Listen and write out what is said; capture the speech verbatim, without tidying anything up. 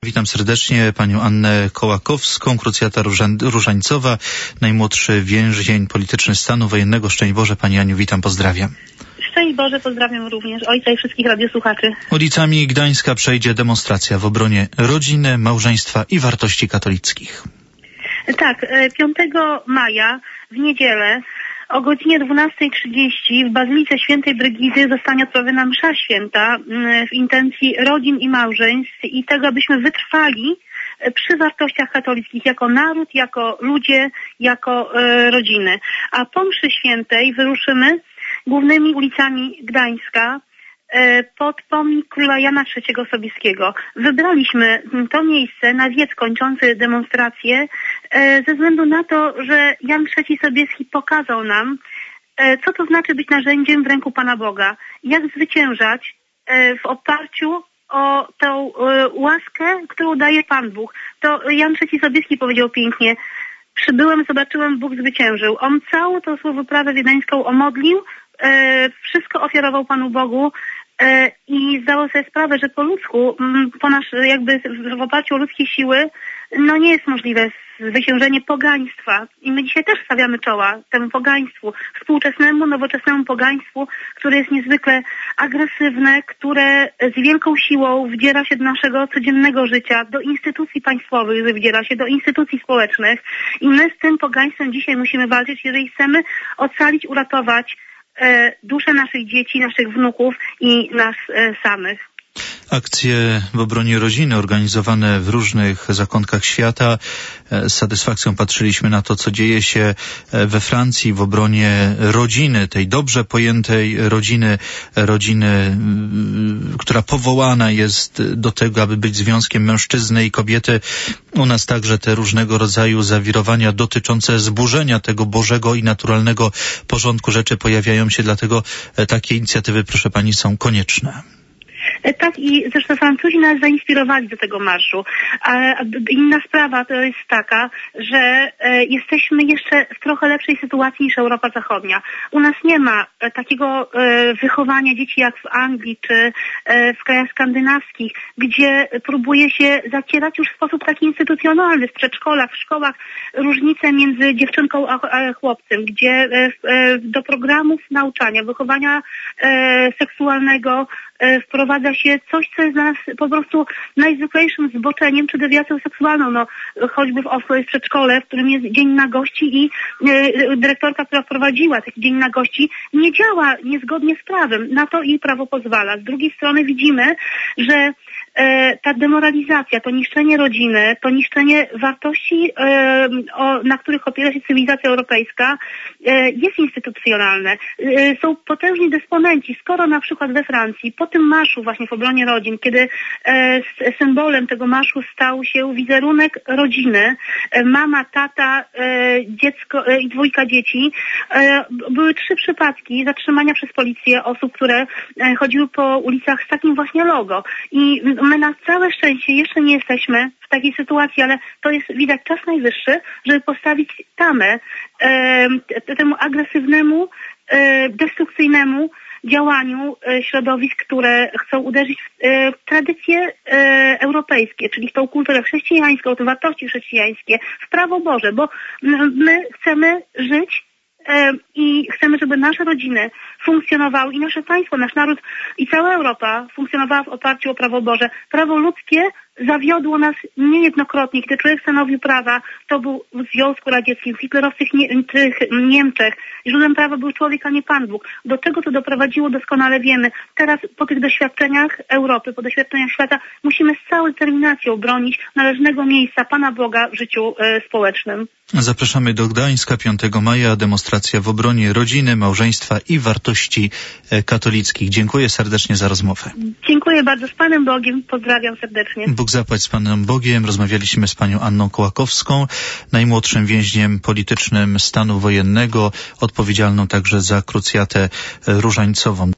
Witam serdecznie panią Annę Kołakowską, krucjata Różańcowa, najmłodszy więzień polityczny stanu wojennego. Szczęść Boże, pani Aniu, witam, pozdrawiam. Szczęść Boże, pozdrawiam również ojca i wszystkich radiosłuchaczy. Ulicami Gdańska przejdzie demonstracja w obronie rodziny, małżeństwa i wartości katolickich. Tak, piątego maja w niedzielę o godzinie dwunastej trzydzieści w Bazylice Świętej Brygidy zostanie odprawiona msza święta w intencji rodzin i małżeństw i tego, abyśmy wytrwali przy wartościach katolickich jako naród, jako ludzie, jako e, rodziny. A po mszy świętej wyruszymy głównymi ulicami Gdańska e, pod pomnik króla Jana trzeciego Sobieskiego. Wybraliśmy to miejsce na wiec kończący demonstrację e, ze względu na to, że Jan trzeci Sobieski pokazał nam, e, co to znaczy być narzędziem w ręku Pana Boga. Jak zwyciężać e, w oparciu o tę y, łaskę, którą daje Pan Bóg. To Jan trzeci Sobieski powiedział pięknie: przybyłem, zobaczyłem, Bóg zwyciężył. On całą tą słowoprawę wiedeńską omodlił, y, wszystko ofiarował Panu Bogu y, i zdawał sobie sprawę, że po ludzku, y, po nasz, jakby w oparciu o ludzkie siły, no nie jest możliwe zwyciężenie pogaństwa. I my dzisiaj też stawiamy czoła temu pogaństwu, współczesnemu, nowoczesnemu pogaństwu, które jest niezwykle agresywne, które z wielką siłą wdziera się do naszego codziennego życia, do instytucji państwowych, wdziera się do instytucji społecznych. I my z tym pogaństwem dzisiaj musimy walczyć, jeżeli chcemy ocalić, uratować e, duszę naszych dzieci, naszych wnuków i nas e, samych. Akcje w obronie rodziny organizowane w różnych zakątkach świata. Z satysfakcją patrzyliśmy na to, co dzieje się we Francji w obronie rodziny, tej dobrze pojętej rodziny, rodziny, która powołana jest do tego, aby być związkiem mężczyzny i kobiety. U nas także te różnego rodzaju zawirowania dotyczące zburzenia tego bożego i naturalnego porządku rzeczy pojawiają się, dlatego takie inicjatywy, proszę pani, są konieczne. Tak, i zresztą Francuzi nas zainspirowali do tego marszu. A inna sprawa to jest taka, że e, jesteśmy jeszcze w trochę lepszej sytuacji niż Europa Zachodnia. U nas nie ma e, takiego e, wychowania dzieci jak w Anglii czy e, w krajach skandynawskich, gdzie próbuje się zacierać już w sposób taki instytucjonalny w przedszkolach, w szkołach różnice między dziewczynką a, a chłopcem, gdzie e, e, do programów nauczania, wychowania e, seksualnego e, wprowadza się coś, co jest dla nas po prostu najzwyklejszym zboczeniem czy dewiacją seksualną. No, choćby w Oslo jest przedszkole, w którym jest dzień nagości i y, dyrektorka, która wprowadziła taki dzień nagości, nie działa niezgodnie z prawem. Na to jej prawo pozwala. Z drugiej strony widzimy, że e, ta demoralizacja, to niszczenie rodziny, to niszczenie wartości, e, o, na których opiera się cywilizacja europejska, e, jest instytucjonalne. E, są potężni dysponenci. Skoro na przykład we Francji po tym marszu właśnie w obronie rodzin, kiedy e, symbolem tego marszu stał się wizerunek rodziny, e, mama, tata, e, dziecko e, i dwójka dzieci, e, były trzy przypadki zatrzymania przez policję osób, które e, chodziły po ulicach z takim właśnie logo. I my na całe szczęście jeszcze nie jesteśmy w takiej sytuacji, ale to jest widać czas najwyższy, żeby postawić tamę e, temu agresywnemu, e, destrukcyjnemu działaniu e, środowisk, które chcą uderzyć w e, tradycje e, europejskie, czyli w tą kulturę chrześcijańską, te wartości chrześcijańskie, w prawo Boże, bo my chcemy żyć e, i chcemy, żeby nasze rodziny funkcjonowały i nasze państwo, nasz naród i cała Europa funkcjonowała w oparciu o prawo Boże. Prawo ludzkie zawiodło nas niejednokrotnie. Kiedy człowiek stanowił prawa, to był w Związku Radzieckim, w hitlerowskich nie, tych Niemczech. Źródłem prawa był człowiek, a nie Pan Bóg. Do czego to doprowadziło, doskonale wiemy. Teraz po tych doświadczeniach Europy, po doświadczeniach świata musimy z całą determinacją bronić należnego miejsca Pana Boga w życiu e, społecznym. Zapraszamy do Gdańska piątego maja. Demonstracja w obronie rodziny, małżeństwa i wartości katolickich. Dziękuję serdecznie za rozmowę. Dziękuję bardzo. Z Panem Bogiem. Pozdrawiam serdecznie. Bóg zapłać z Panem Bogiem. Rozmawialiśmy z panią Anną Kołakowską, najmłodszym więźniem politycznym stanu wojennego, odpowiedzialną także za krucjatę różańcową.